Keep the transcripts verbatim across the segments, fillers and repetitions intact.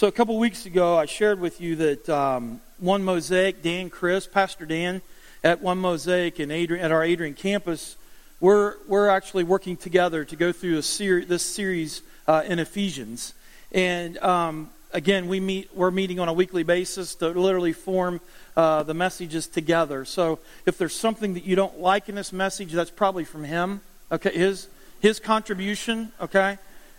So a couple weeks ago, I shared with you that um, One Mosaic, Dan Chris, Pastor Dan at One Mosaic and Adrian, at our Adrian campus, we're we're actually working together to go through a ser- this series uh, in Ephesians. And um, again, we meet we're meeting on a weekly basis to literally form uh, the messages together. So if there's something that you don't like in this message, that's probably from him. Okay, his his contribution. Okay.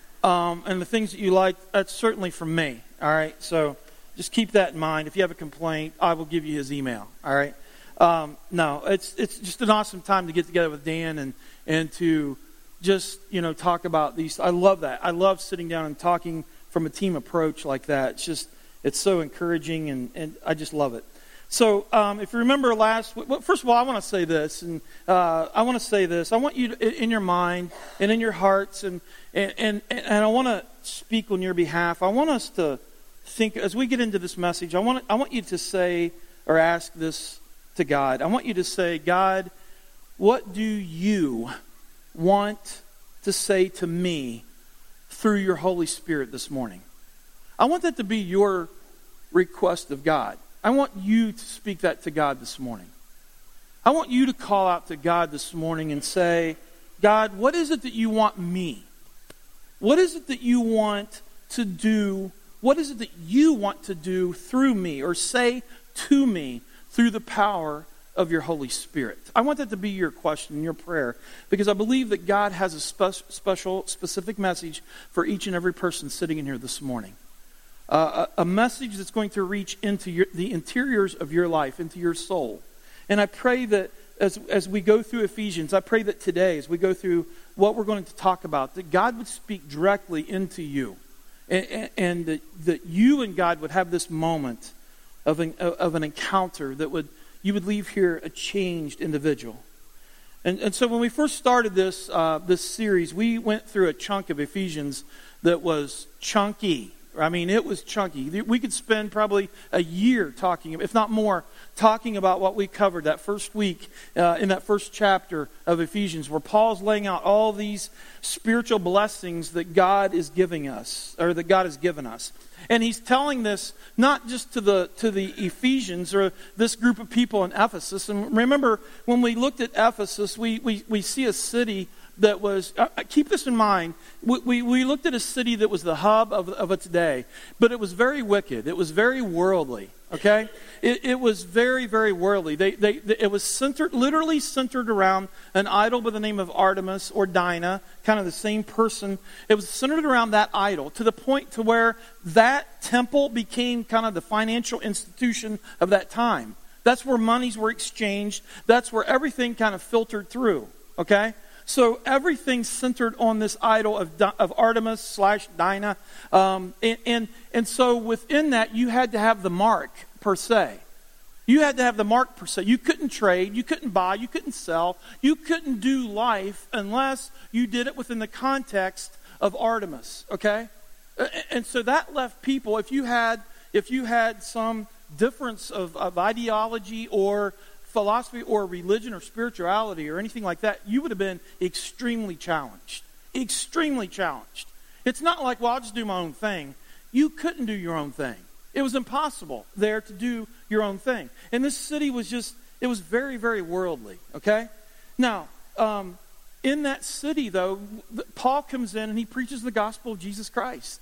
Um, and the things that you like, that's certainly from me, all right? So just keep that in mind. If you have a complaint, I will give you his email, all right? Um, no, it's it's just an awesome time to get together with Dan and, and to just, you know, talk about these. I love that. I love sitting down and talking from a team approach like that. It's just, it's so encouraging, and, and I just love it. So um, if you remember last, well, first of all, I want to say this, and uh, I want to say this. I want you to, in your mind and in your hearts, and and and, and I want to speak on your behalf. I want us to think as we get into this message. I want I want you to say or ask this to God. I want you to say, God, what do you want to say to me through your Holy Spirit this morning? I want that to be your request of God. I want you to speak that to God this morning. I want you to call out to God this morning and say, God, what is it that you want me? What is it that you want to do? What is it that you want to do through me or say to me through the power of your Holy Spirit? I want that to be your question, your prayer, because I believe that God has a spe- special, specific message for each and every person sitting in here this morning. Uh, a, a message that's going to reach into your, the interiors of your life, into your soul. And I pray that as, as we go through Ephesians, I pray that today, as we go through what we're going to talk about, that God would speak directly into you. And, and, and that, that you and God would have this moment of an, of an encounter that would you would leave here a changed individual. And, and so when we first started this, uh, this series, we went through a chunk of Ephesians that was chunky. I mean, it was chunky. We could spend probably a year talking, if not more, talking about what we covered that first week uh, in that first chapter of Ephesians, where Paul's laying out all these spiritual blessings that God is giving us, or that God has given us. And he's telling this not just to the to the Ephesians or this group of people in Ephesus. And remember, when we looked at Ephesus, we we, we see a city that was, uh, keep this in mind, we, we we looked at a city that was the hub of, of its day, but it was very wicked. It was very worldly, okay? It, it was very, very worldly. They, they, they, it was centered, literally centered around an idol by the name of Artemis or Dinah, kind of the same person. It was centered around that idol to the point to where that temple became kind of the financial institution of that time. That's where monies were exchanged. That's where everything kind of filtered through, okay? So everything centered on this idol of of Artemis slash Dinah, um, and, and and so within that you had to have the mark per se. You had to have the mark per se. You couldn't trade, you couldn't buy, you couldn't sell, you couldn't do life unless you did it within the context of Artemis. Okay, and so that left people. If you had if you had some difference of, of ideology or philosophy or religion or spirituality or anything like that, you would have been extremely challenged. Extremely challenged. It's not like, well, I'll just do my own thing. You couldn't do your own thing. It was impossible there to do your own thing. And this city was just, it was very, very worldly, okay? Now, um, in that city, though, Paul comes in and he preaches the gospel of Jesus Christ.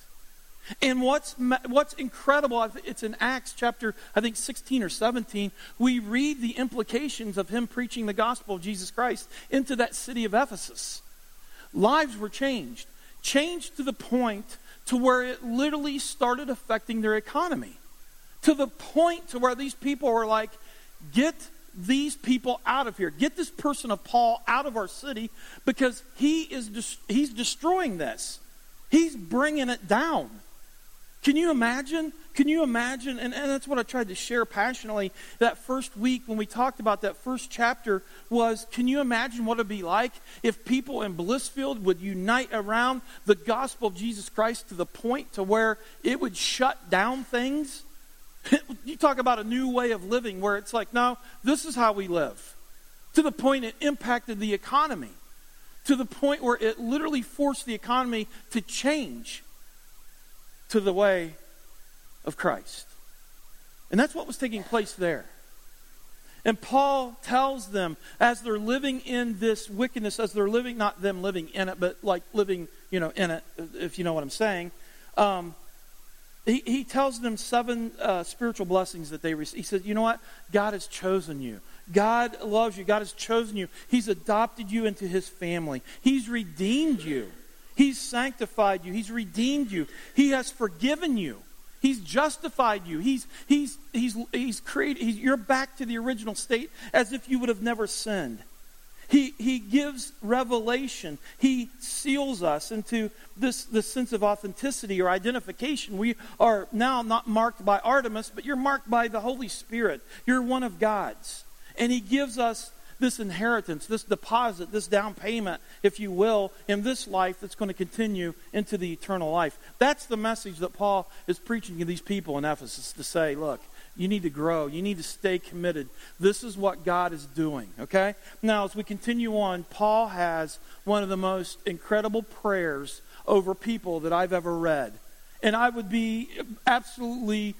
And what's what's incredible, it's in Acts chapter, I think, sixteen or seventeen, we read the implications of him preaching the gospel of Jesus Christ into that city of Ephesus. Lives were changed. Changed to the point to where it literally started affecting their economy. To the point to where these people were like, get these people out of here. Get this person of Paul out of our city because he is he's destroying this. He's bringing it down. Can you imagine? Can you imagine? And, and that's what I tried to share passionately that first week when we talked about that first chapter was, can you imagine what it would be like if people in Blissfield would unite around the gospel of Jesus Christ to the point to where it would shut down things? You talk about a new way of living where it's like, no, this is how we live. To the point it impacted the economy. To the point where it literally forced the economy to change to the way of Christ. And that's what was taking place there. And Paul tells them, as they're living in this wickedness, as they're living, not them living in it, but like living, you know, in it, if you know what I'm saying, um, he, he tells them seven uh, spiritual blessings that they receive. He says, you know what? God has chosen you. God loves you. God has chosen you. He's adopted you into His family. He's redeemed you. He's sanctified you. He's redeemed you. He has forgiven you. He's justified you. He's he's he's he's created. He's, you're back to the original state as if you would have never sinned. He he gives revelation. He seals us into this this sense of authenticity or identification. We are now not marked by Artemis, but you're marked by the Holy Spirit. You're one of God's, and He gives us this inheritance, this deposit, this down payment, if you will, in this life that's going to continue into the eternal life. That's the message that Paul is preaching to these people in Ephesus, to say, look, you need to grow. You need to stay committed. This is what God is doing, okay? Now, as we continue on, Paul has one of the most incredible prayers over people that I've ever read. And I would be absolutely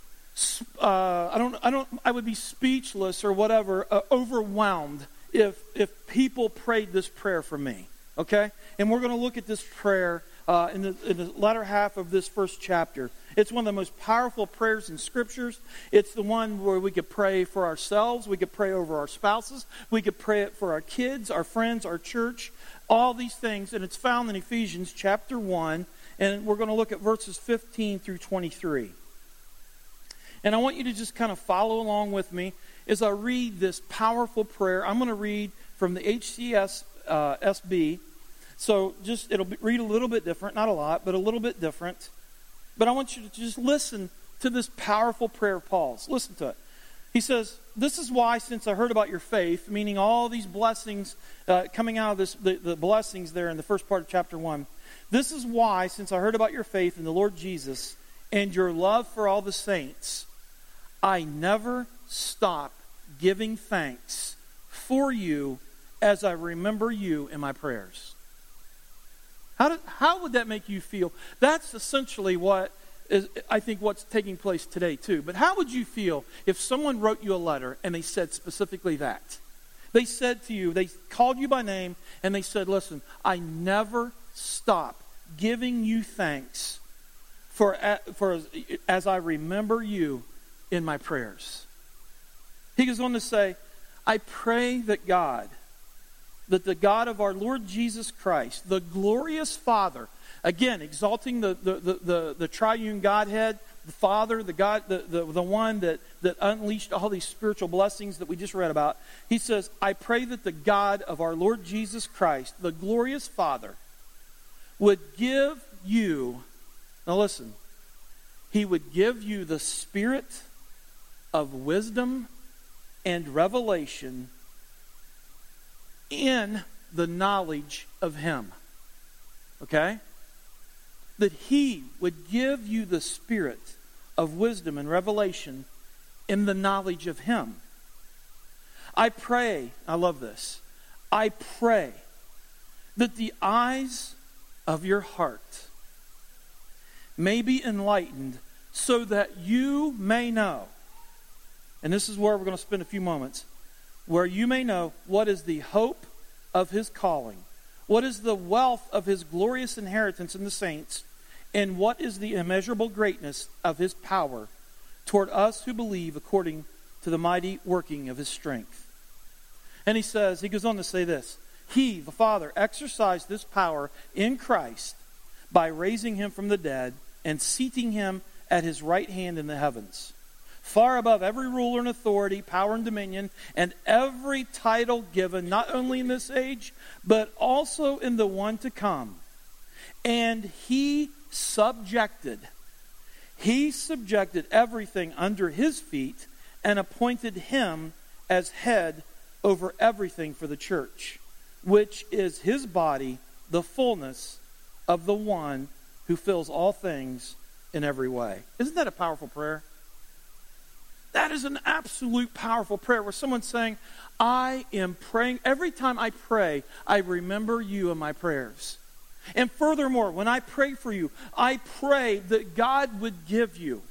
Uh, I don't. I don't. I would be speechless or whatever, uh, overwhelmed if if people prayed this prayer for me. Okay, and we're going to look at this prayer uh, in the in the latter half of this first chapter. It's one of the most powerful prayers in Scriptures. It's the one where we could pray for ourselves. We could pray over our spouses. We could pray it for our kids, our friends, our church. All these things, and it's found in Ephesians chapter one, and we're going to look at verses fifteen through twenty-three. And I want you to just kind of follow along with me as I read this powerful prayer. I'm going to read from the H C S uh, S B. So just it'll be, read a little bit different, not a lot, but a little bit different. But I want you to just listen to this powerful prayer of Paul's. Listen to it. He says, "This is why, since I heard about your faith," meaning all these blessings uh, coming out of this, the, the blessings there in the first part of chapter one. "This is why, since I heard about your faith in the Lord Jesus and your love for all the saints, I never stop giving thanks for you as I remember you in my prayers." How did, how would that make you feel? That's essentially what is, I think, what's taking place today too. But how would you feel if someone wrote you a letter and they said specifically that? They said to you, they called you by name, and they said, "Listen, I never stop giving you thanks for for as I remember you in my prayers." He goes on to say, "I pray that God, that the God of our Lord Jesus Christ, the glorious Father," again, exalting the, the, the, the, the triune Godhead, the Father, the God, the, the, the one that, that unleashed all these spiritual blessings that we just read about. He says, "I pray that the God of our Lord Jesus Christ, the glorious Father, would give you," now listen, He would give you the spirit of wisdom and revelation in the knowledge of Him. Okay? That He would give you the spirit of wisdom and revelation in the knowledge of Him. I pray, I love this, I pray that the eyes of your heart may be enlightened so that you may know. And this is where we're going to spend a few moments. Where you may know what is the hope of His calling, what is the wealth of His glorious inheritance in the saints, and what is the immeasurable greatness of His power toward us who believe according to the mighty working of His strength. And he says, he goes on to say this, He, the Father, exercised this power in Christ by raising Him from the dead and seating Him at His right hand in the heavens, far above every ruler and authority, power and dominion, and every title given, not only in this age, but also in the one to come. And He subjected, He subjected everything under His feet and appointed Him as head over everything for the church, which is His body, the fullness of the one who fills all things in every way. Isn't that a powerful prayer? That is an absolute powerful prayer where someone's saying, I am praying. Every time I pray, I remember you in my prayers. And furthermore, when I pray for you, I pray that God would give you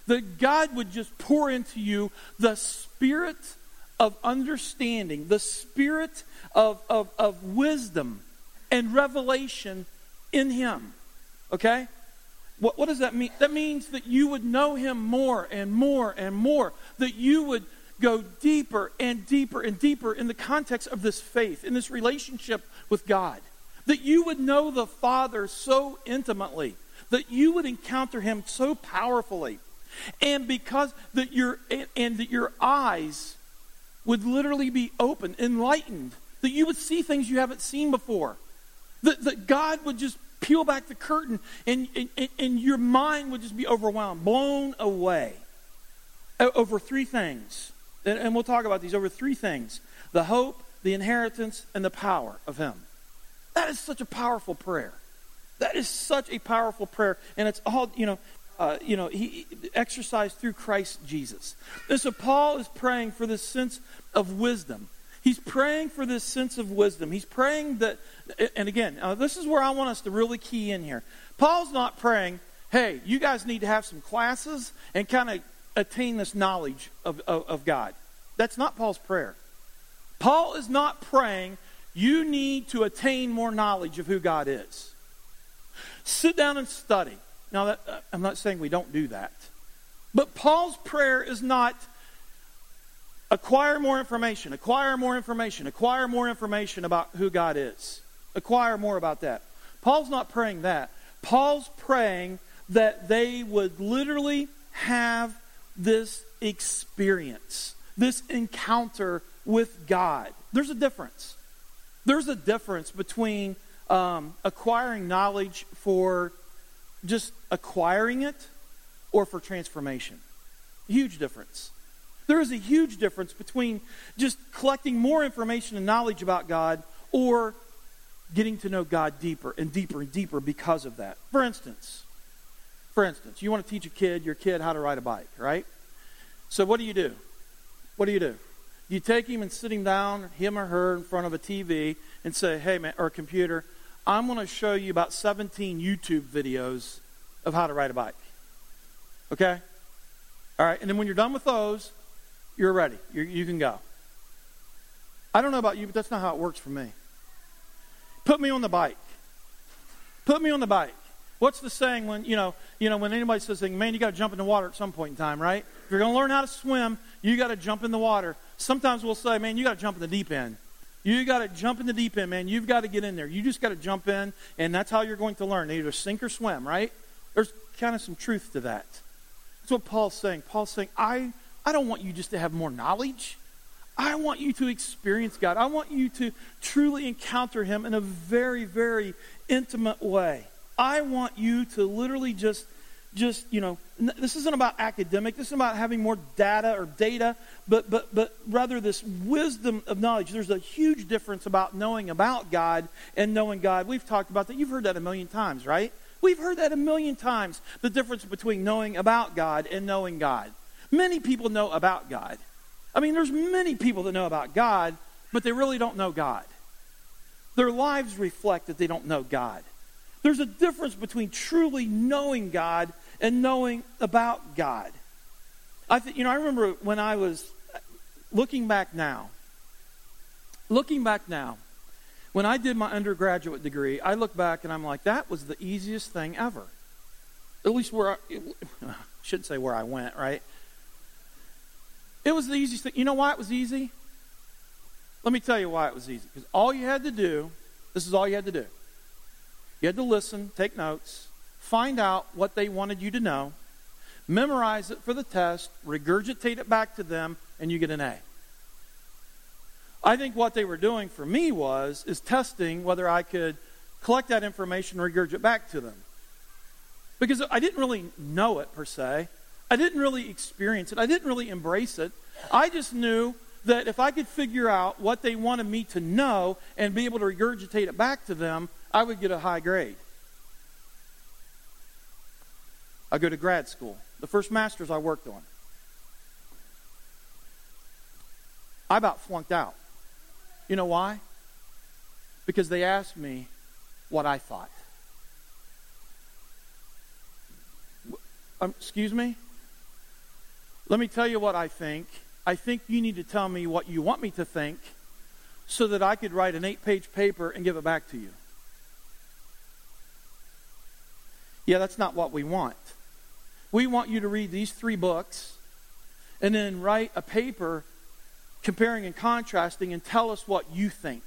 that God would just pour into you the spirit of understanding, the spirit of, of, of wisdom and revelation in Him. Okay? What, what does that mean? That means that you would know Him more and more and more. That you would go deeper and deeper and deeper in the context of this faith, in this relationship with God. That you would know the Father so intimately. That you would encounter Him so powerfully. And because that your and, and that your eyes would literally be open, enlightened, that you would see things you haven't seen before. That, that God would just peel back the curtain and, and, and your mind would just be overwhelmed, blown away over three things. And, and we'll talk about these over three things. The hope, the inheritance, and the power of Him. That is such a powerful prayer. That is such a powerful prayer. And it's all, you know, Uh, you know, he exercised through Christ Jesus. And so Paul is praying for this sense of wisdom. He's praying for this sense of wisdom. He's praying that, and again, uh, this is where I want us to really key in here. Paul's not praying, hey, you guys need to have some classes and kind of attain this knowledge of, of, of God. That's not Paul's prayer. Paul is not praying, you need to attain more knowledge of who God is. Sit down and study. Now, that, uh, I'm not saying we don't do that. But Paul's prayer is not acquire more information, acquire more information, acquire more information about who God is. Acquire more about that. Paul's not praying that. Paul's praying that they would literally have this experience, this encounter with God. There's a difference. There's a difference between um, acquiring knowledge for just acquiring it or for transformation. Huge difference. There is a huge difference between just collecting more information and knowledge about God or getting to know God deeper and deeper and deeper because of that. For instance, for instance, you want to teach a kid, your kid, how to ride a bike, right? So what do you do? What do you do? You take him and sit him down, him or her, in front of a T V and say, hey, man, or a computer, I'm going to show you about seventeen YouTube videos of how to ride a bike. Okay? All right, and then when you're done with those, you're ready. You're, you can go. I don't know about you, but that's not how it works for me. Put me on the bike. Put me on the bike. What's the saying when, you know, you know, when anybody says, man, you got to jump in the water at some point in time, right? If you're going to learn how to swim, you got to jump in the water. Sometimes we'll say, man, you got to jump in the deep end. You got to jump in the deep end, man. You've got to get in there. You just got to jump in, and that's how you're going to learn. Either sink or swim, right? There's kind of some truth to that. That's what Paul's saying. Paul's saying, I, I don't want you just to have more knowledge. I want you to experience God. I want you to truly encounter Him in a very, very intimate way. I want you to literally just, just you know, this isn't about academic. This isn't about having more data or data, but but but rather this wisdom of knowledge. There's a huge difference about knowing about God and knowing God. We've talked about that. You've heard that a million times, right? We've heard that a million times, the difference between knowing about God and knowing God. Many people know about God. I mean, there's many people that know about God, but they really don't know God. Their lives reflect that they don't know God. There's a difference between truly knowing God and knowing about God. I think, you know, I remember when I was looking back now, looking back now, when I did my undergraduate degree, I look back and I'm like, that was the easiest thing ever. At least where I, I shouldn't say where I went, right? It was the easiest thing. You know why it was easy? Let me tell you why it was easy. Because all you had to do, this is all you had to do. You had to listen, take notes, find out what they wanted you to know, memorize it for the test, regurgitate it back to them, and you get an A. I think what they were doing for me was, is testing whether I could collect that information and regurgitate it back to them. Because I didn't really know it per se. I didn't really experience it. I didn't really embrace it. I just knew that if I could figure out what they wanted me to know and be able to regurgitate it back to them, I would get a high grade. I go to grad school. The first master's I worked on, I about flunked out. You know why? Because they asked me what I thought. Um, excuse me? Let me tell you what I think. I think you need to tell me what you want me to think so that I could write an eight-page paper and give it back to you. Yeah, that's not what we want. We want you to read these three books and then write a paper comparing and contrasting and tell us what you think.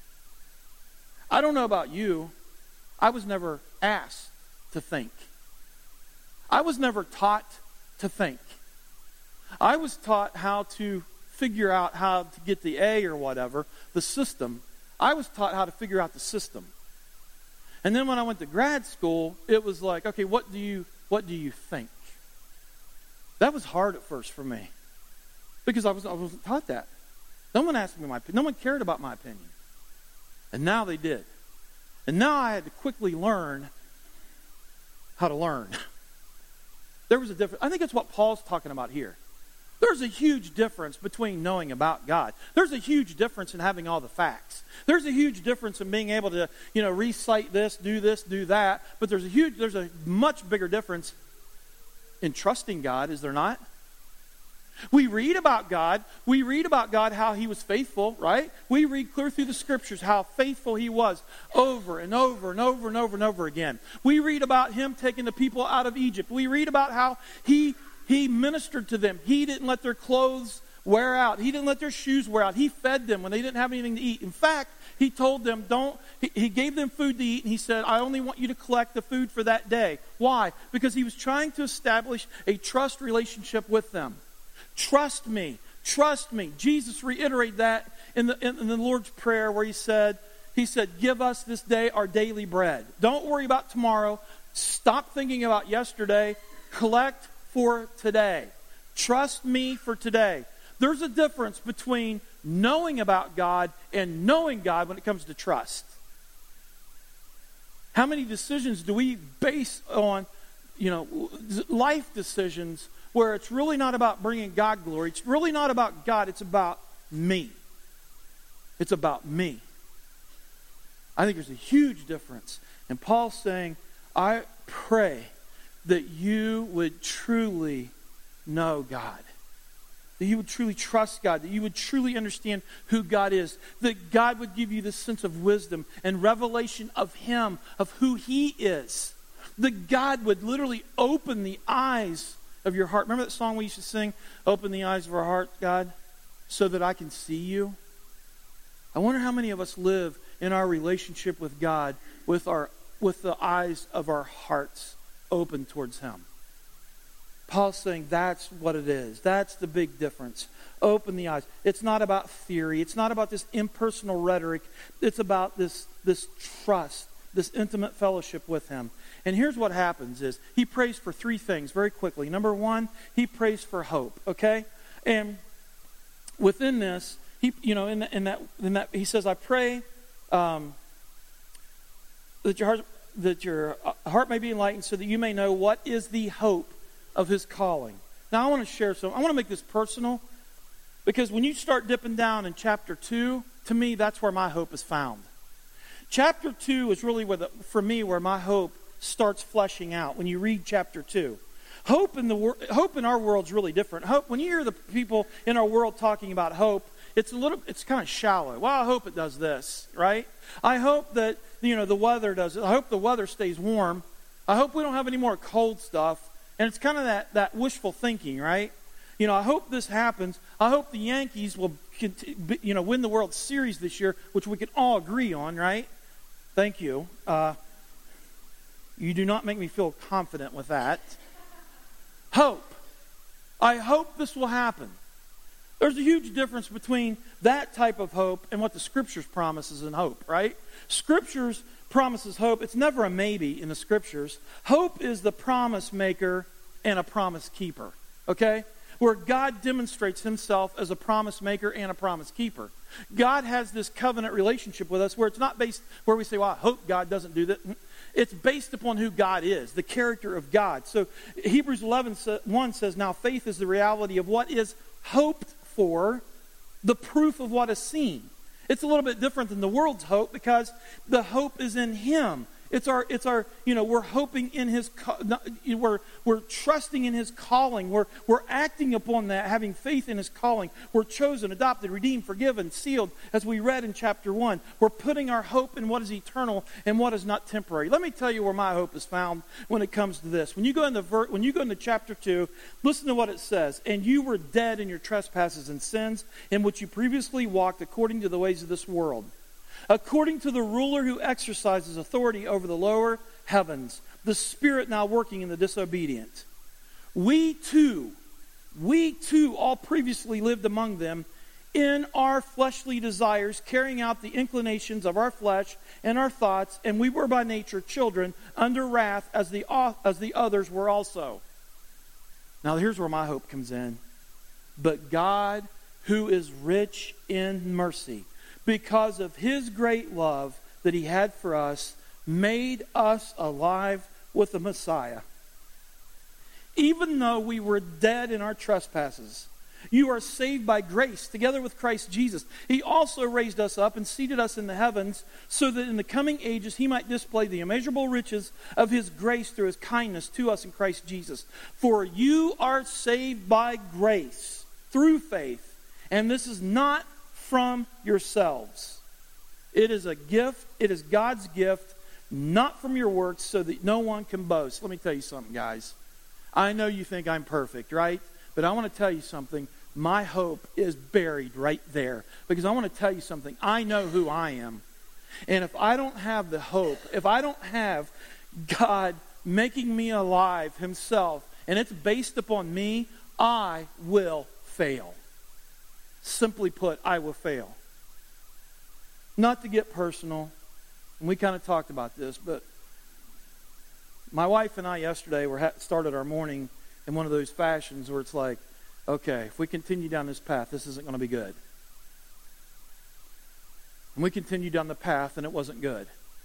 I don't know about you. I was never asked to think. I was never taught to think. I was taught how to figure out how to get the A or whatever, the system. I was taught how to figure out the system. And then when I went to grad school, it was like, okay, what do you what do you think? That was hard at first for me. Because I, was, I wasn't taught that. No one asked me my opinion. No one cared about my opinion. And now they did. And now I had to quickly learn how to learn. There was a difference. I think that's what Paul's talking about here. There's a huge difference between knowing about God. There's a huge difference in having all the facts. There's a huge difference in being able to, you know, recite this, do this, do that. But there's a huge, there's a much bigger difference in trusting God, is there not? We read about God. We read about God, how he was faithful, right? We read clear through the scriptures how faithful he was over and over and over and over and over again. We read about him taking the people out of Egypt. We read about how he he ministered to them. He didn't let their clothes wear out. He didn't let their shoes wear out. He fed them when they didn't have anything to eat. In fact, he told them, don't, he, he gave them food to eat, and he said, I only want you to collect the food for that day. Why? Because he was trying to establish a trust relationship with them. Trust me. Trust me. Jesus reiterated that in the, in, in the Lord's Prayer where he said, he said, give us this day our daily bread. Don't worry about tomorrow. Stop thinking about yesterday. Collect for today. Trust me for today. There's a difference between knowing about God and knowing God when it comes to trust. How many decisions do we base on, you know, life decisions where it's really not about bringing God glory? It's really not about God. It's about me. It's about me. I think there's a huge difference. And Paul's saying, I pray that you would truly know God. That you would truly trust God. That you would truly understand who God is. That God would give you this sense of wisdom and revelation of him, of who he is. That God would literally open the eyes of your heart. Remember that song we used to sing? Open the eyes of our heart, God, so that I can see you. I wonder how many of us live in our relationship with God with our with the eyes of our hearts open towards him. Paul's saying that's what it is. That's the big difference. Open the eyes. It's not about theory. It's not about this impersonal rhetoric. It's about this, this trust, this intimate fellowship with him. And here's what happens is he prays for three things very quickly. Number one, he prays for hope, okay? And within this, he, you know, in, the, in that, in that, he says, I pray um, that your heart, that your heart may be enlightened so that you may know what is the hope of his calling. Now, I want to share some. I want to make this personal because when you start dipping down in chapter two, to me, that's where my hope is found. Chapter two is really where, the, for me, where my hope starts fleshing out. When you read chapter two, hope in the wor- hope in our world is really different. Hope. When you hear the people in our world talking about hope, it's a little. It's kind of shallow. Well, I hope it does this, right? I hope that you know the weather does it. I hope the weather stays warm. I hope we don't have any more cold stuff. And it's kind of that, that wishful thinking, right? You know, I hope this happens. I hope the Yankees will, you know, win the World Series this year, which we can all agree on, right? Thank you. Uh, you do not make me feel confident with that. Hope. I hope this will happen. There's a huge difference between that type of hope and what the Scriptures promises in hope, right? Scriptures promises hope. It's never a maybe in the Scriptures. Hope is the promise maker and a promise keeper, okay? Where God demonstrates himself as a promise maker and a promise keeper. God has this covenant relationship with us where it's not based, where we say, well, I hope God doesn't do that. It's based upon who God is, the character of God. So Hebrews eleven one says, now faith is the reality of what is hoped for, the proof of what is seen. It's a little bit different than the world's hope because the hope is in him. it's our, it's our, you know, we're hoping in His, we're, we're trusting in His calling. We're, we're acting upon that, having faith in His calling. We're chosen, adopted, redeemed, forgiven, sealed, as we read in chapter one. We're putting our hope in what is eternal and what is not temporary. Let me tell you where my hope is found when it comes to this. When you go into ver- when you go into chapter two, listen to what it says. And you were dead in your trespasses and sins, in which you previously walked according to the ways of this world, according to the ruler who exercises authority over the lower heavens, the spirit now working in the disobedient. We too, we too all previously lived among them in our fleshly desires, carrying out the inclinations of our flesh and our thoughts, and we were by nature children under wrath as the, as the others were also. Now here's where my hope comes in. But God, who is rich in mercy, because of His great love that He had for us, made us alive with the Messiah. Even though we were dead in our trespasses, you are saved by grace, together with Christ Jesus. He also raised us up and seated us in the heavens, so that in the coming ages He might display the immeasurable riches of His grace through His kindness to us in Christ Jesus. For you are saved by grace, through faith, and this is not from yourselves. It is a gift, it is God's gift, not from your works, so that no one can boast. Let me tell you something, guys. I know you think I'm perfect, right? But I want to tell you something. My hope is buried right there. Because I want to tell you something. I know who I am. And if I don't have the hope, if I don't have God making me alive Himself, and it's based upon me, I will fail. Simply put, I will fail. Not to get personal, and we kind of talked about this, but my wife and I yesterday were ha- started our morning in one of those fashions where it's like, okay, if we continue down this path, this isn't going to be good. And we continued down the path, and it wasn't good.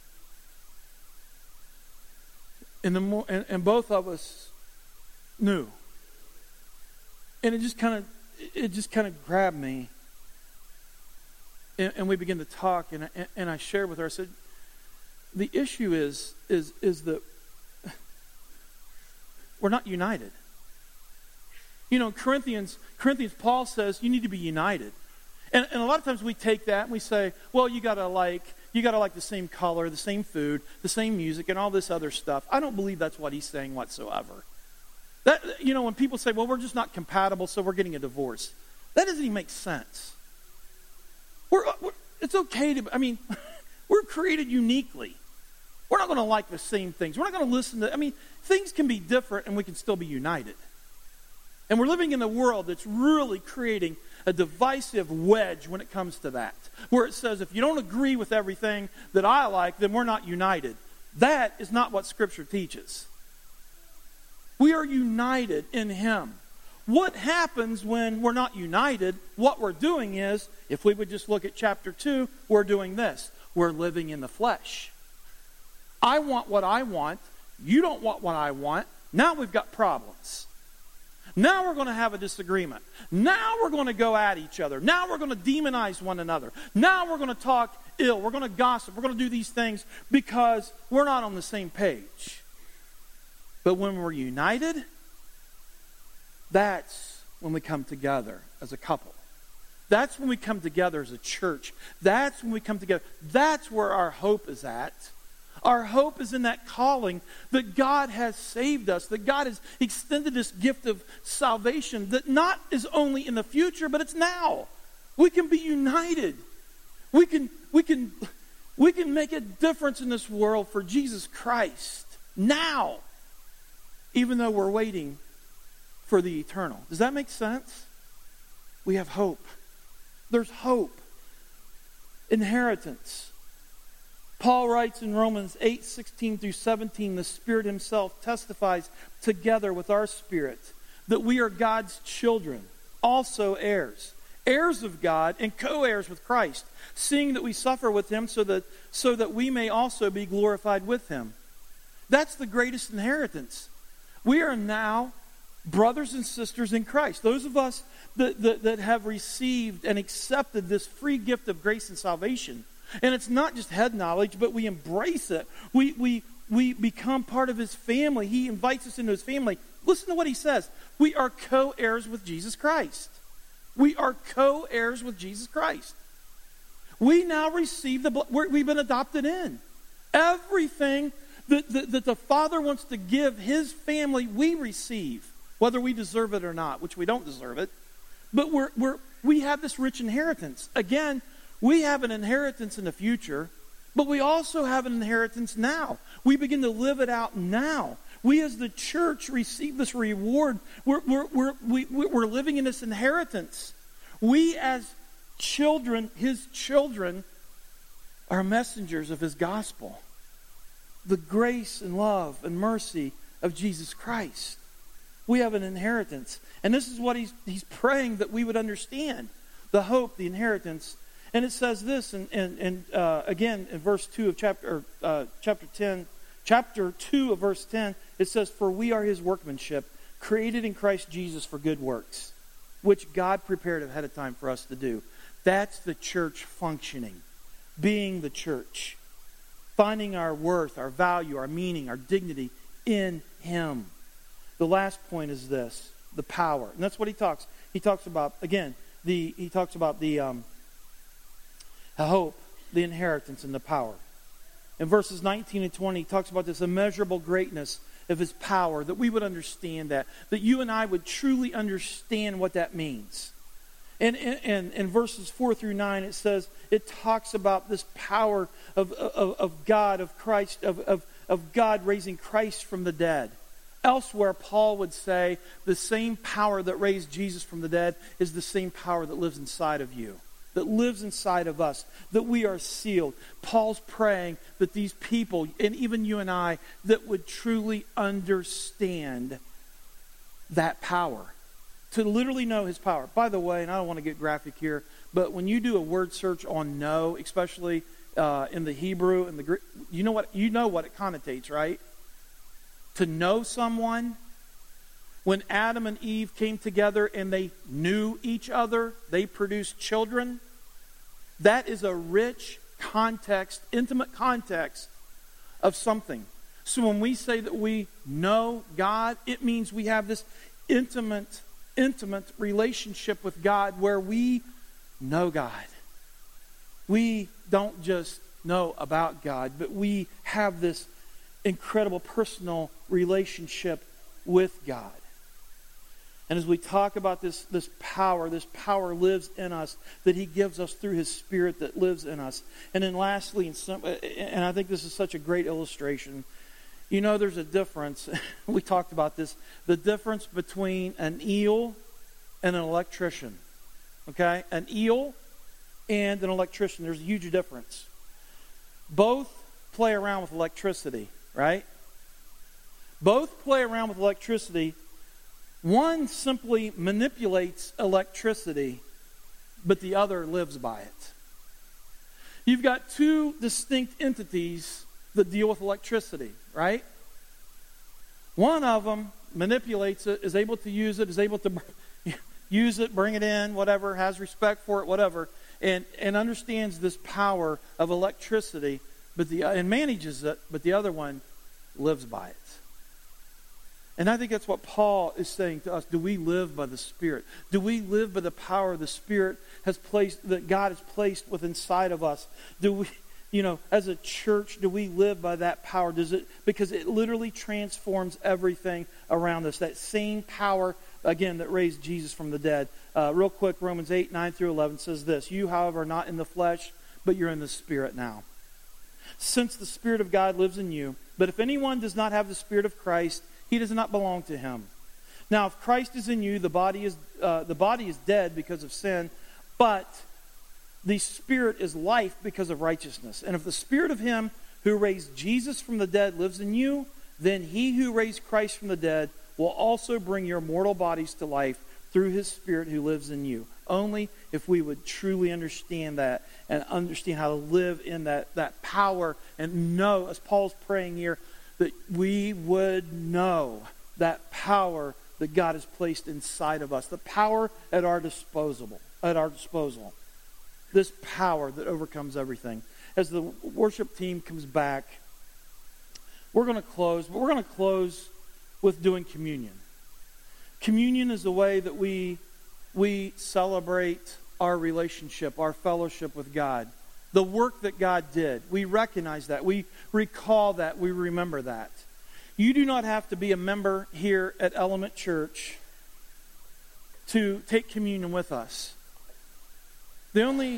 And, the more, and, and both of us knew. And it just kind of, it just kind of grabbed me. And, and we began to talk, and I, and I shared with her. I said, the issue is is is that we're not united. You know, Corinthians, Corinthians, Paul says you need to be united. And, and a lot of times we take that and we say, well, you gotta like, you gotta like the same color, the same food, the same music, and all this other stuff. I don't believe that's what he's saying whatsoever. That, you know, when people say, well, we're just not compatible, so we're getting a divorce. That doesn't even make sense. We're, we're it's okay to, I mean, we're created uniquely. We're not going to like the same things. We're not going to listen to, I mean, things can be different and we can still be united. And we're living in a world that's really creating a divisive wedge when it comes to that. Where it says, if you don't agree with everything that I like, then we're not united. That is not what Scripture teaches. We are united in Him. What happens when we're not united? What we're doing is, if we would just look at chapter two, we're doing this. We're living in the flesh. I want what I want. You don't want what I want. Now we've got problems. Now we're going to have a disagreement. Now we're going to go at each other. Now we're going to demonize one another. Now we're going to talk ill. We're going to gossip. We're going to do these things because we're not on the same page. But when we're united, that's when we come together as a couple. That's when we come together as a church. That's when we come together. That's where our hope is at. Our hope is in that calling that God has saved us, that God has extended this gift of salvation that not is only in the future, but it's now. We can be united. We can, we can, we can make a difference in this world for Jesus Christ now, even though we're waiting for the eternal. Does that make sense? We have hope. There's hope. Inheritance. Paul writes in Romans eight, sixteen through seventeen, the Spirit Himself testifies together with our spirit that we are God's children, also heirs, heirs of God and co-heirs with Christ, seeing that we suffer with Him so that, so that we may also be glorified with Him. That's the greatest inheritance. We are now brothers and sisters in Christ. Those of us that, that, that have received and accepted this free gift of grace and salvation, And it's not just head knowledge, but we embrace it. We, we, we become part of his family. He invites us into his family. Listen to what he says. We are co-heirs with Jesus Christ. We are co-heirs with Jesus Christ. We now receive the, we're, we've been adopted in. Everything that, that, that the Father wants to give his family, we receive, whether we deserve it or not, which we don't deserve it. But we're, we're, we have this rich inheritance. Again, we have an inheritance in the future, but we also have an inheritance now. We begin to live it out now. We as the church receive this reward. We're, we're, we're, we, we're living in this inheritance. We as children, his children, are messengers of his gospel. The grace and love and mercy of Jesus Christ. We have an inheritance. And this is what he's, he's praying that we would understand. The hope, the inheritance. And it says this, and in, in, in, uh, again, in verse two of chapter, uh, chapter ten, chapter two of verse ten, it says, "For we are his workmanship, created in Christ Jesus for good works, which God prepared ahead of time for us to do." That's the church functioning. Being the church. Finding our worth, our value, our meaning, our dignity in him. The last point is this, the power. And that's what he talks. He talks about, again, the he talks about the um, hope, the inheritance, and the power. In verses nineteen and twenty, he talks about this immeasurable greatness of his power, that we would understand that, that you and I would truly understand what that means. And in, in verses four through nine, it says, it talks about this power of, of, of God, of Christ, of, of, of God raising Christ from the dead. Elsewhere, Paul would say, the same power that raised Jesus from the dead is the same power that lives inside of you, that lives inside of us, that we are sealed. Paul's praying that these people, and even you and I, that would truly understand that power. To literally know his power. By the way, and I don't want to get graphic here, but when you do a word search on know, especially uh, in the Hebrew and the Greek, you know what you know what it connotates, right? To know someone. When Adam and Eve came together and they knew each other, they produced children. That is a rich context, intimate context of something. So when we say that we know God, it means we have this intimate intimate relationship with God where we know God. We don't just know about God, but we have this incredible personal relationship with God. And as we talk about this, this power, this power lives in us, that he gives us through his Spirit that lives in us. And then lastly, and, some, and I think this is such a great illustration, you know, there's a difference. We talked about this. The difference between an eel and an electrician. Okay? An eel and an electrician. There's a huge difference. Both play around with electricity, right? Both play around with electricity. One simply manipulates electricity, but the other lives by it. You've got two distinct entities that deal with electricity, right? One of them manipulates it, is able to use it, is able to use it, bring it in, whatever, has respect for it, whatever, and, and understands this power of electricity, but the and manages it, but the other one lives by it. And I think that's what Paul is saying to us. Do we live by the Spirit? Do we live by the power the Spirit has placed, that God has placed within inside of us? Do we, you know, as a church, do we live by that power? Does it, because it literally transforms everything around us. That same power, again, that raised Jesus from the dead. Uh, real quick, Romans eight, nine through eleven says this. You, however, are not in the flesh, but you're in the Spirit now. Since the Spirit of God lives in you. But if anyone does not have the Spirit of Christ, he does not belong to him. Now, if Christ is in you, the body is uh, the body is dead because of sin, but the Spirit is life because of righteousness. And if the Spirit of him who raised Jesus from the dead lives in you, then he who raised Christ from the dead will also bring your mortal bodies to life through his Spirit who lives in you. Only if we would truly understand that and understand how to live in that, that power and know, as Paul's praying here, that we would know that power that God has placed inside of us. The power at our disposal. At our disposal. This power that overcomes everything. as the worship team comes back, we're going to close, but we're going to close with doing communion. Communion is the way that we we celebrate our relationship, our fellowship with God. The work that God did. We recognize that. We recall that. We remember that. You do not have to be a member here at Element Church to take communion with us. The only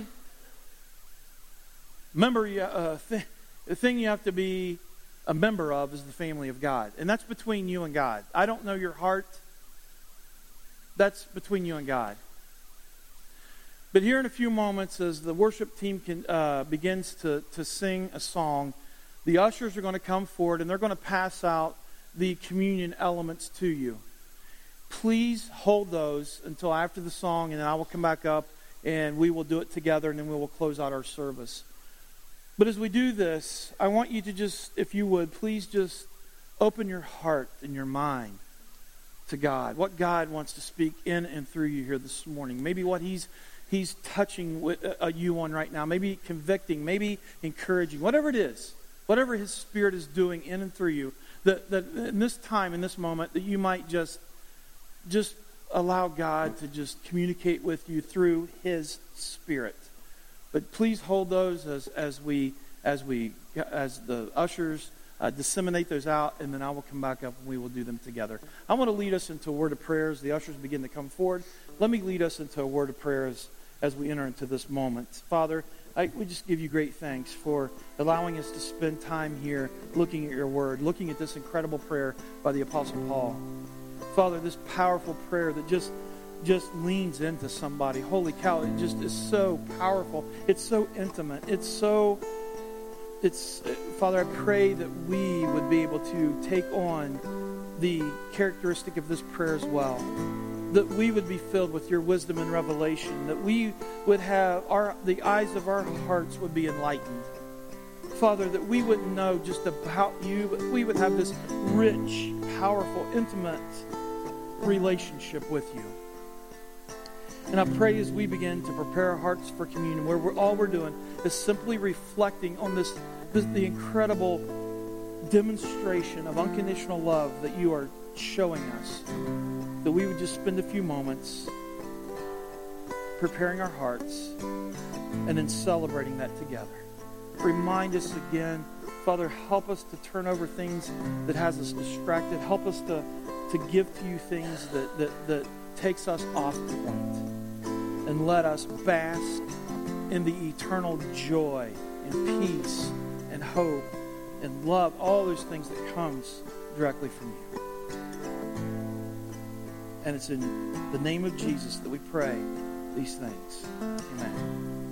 member, you, uh, th- the thing you have to be a member of is the family of God. And that's between you and God. I don't know your heart. That's between you and God. But here in a few moments, as the worship team can, uh, begins to, to sing a song, the ushers are going to come forward and they're going to pass out the communion elements to you. Please hold those until after the song, and then I will come back up and we will do it together, and then we will close out our service. But as we do this, I want you to just, if you would, please just open your heart and your mind to God. What God wants to speak in and through you here this morning. Maybe what He's He's touching with, uh, you on right now. Maybe convicting. Maybe encouraging. Whatever it is. Whatever His Spirit is doing in and through you. That, that in this time, in this moment, that you might just, just allow God to just communicate with you through His Spirit. But please hold those as, as we as we as the ushers uh, disseminate those out, and then I will come back up and we will do them together. I want to lead us into a word of prayer as the ushers begin to come forward. Let me lead us into a word of prayer as, as we enter into this moment. Father, I, we just give you great thanks for allowing us to spend time here looking at your word, looking at this incredible prayer by the Apostle Paul. Father, this powerful prayer that just just leans into somebody. Holy cow, it just is so powerful. It's so intimate. It's so, it's, Father, I pray that we would be able to take on the characteristic of this prayer as well. That we would be filled with your wisdom and revelation. That we would have, our the eyes of our hearts would be enlightened. Father, that we wouldn't know just about you, but we would have this rich, powerful, intimate relationship with you. And I pray as we begin to prepare our hearts for communion, where we're, all we're doing is simply reflecting on this, this the incredible demonstration of unconditional love that you are showing us, that we would just spend a few moments preparing our hearts and then celebrating that together. Remind us again, Father, help us to turn over things that has us distracted. Help us to, to give to you things that, that, that takes us off point. And let us bask in the eternal joy and peace and hope and love, all those things that comes directly from you. And it's in the name of Jesus that we pray these things. Amen.